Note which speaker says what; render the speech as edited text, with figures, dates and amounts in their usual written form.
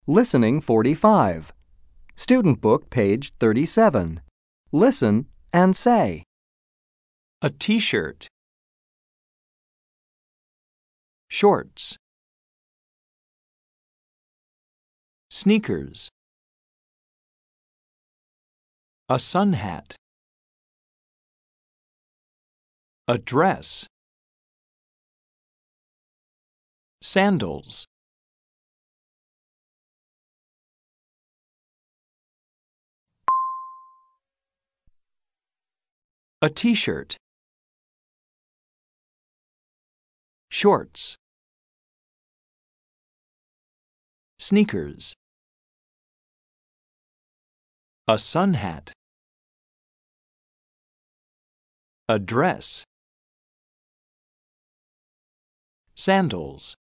Speaker 1: Listening 45. Student Book, page 37. Listen and say.
Speaker 2: A t-shirt. Shorts. Sneakers. A sun hat. A dress. Sandals. A t-shirt. Shorts. Sneakers. A sun hat. A dress. Sandals.